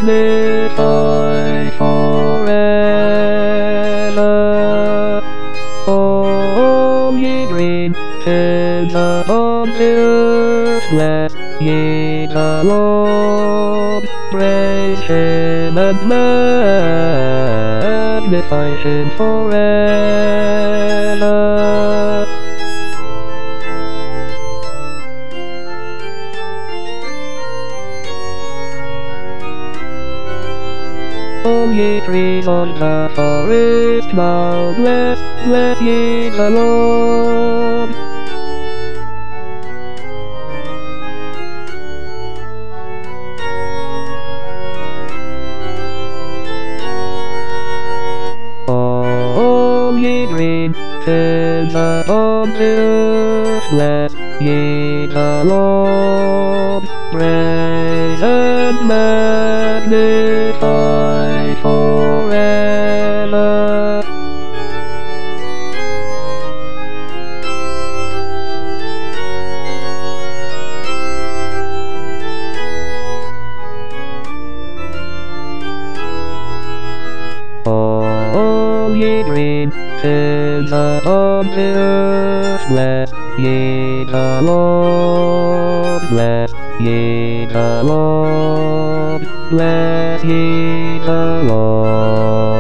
magnify forever. All ye green heads upon the earth, bless ye the Lord. Praise him and magnify him forever. All ye trees on the forest bough, bless, bless ye the Lord. All ye green heads upon the earth, bless ye the Lord. Praise and magnify forever. All ye green heads upon the earth, bless ye the Lord. Bless ye the Lord. Bless ye the Lord.